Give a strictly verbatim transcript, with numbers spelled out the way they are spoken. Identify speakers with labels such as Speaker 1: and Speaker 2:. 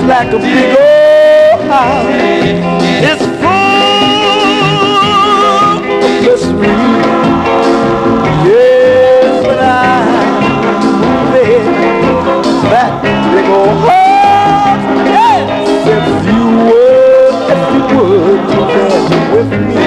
Speaker 1: like a big old house. It's full of mystery. Yes, but I'm there. That big old house. Yes, if you would, if you would, you can with me.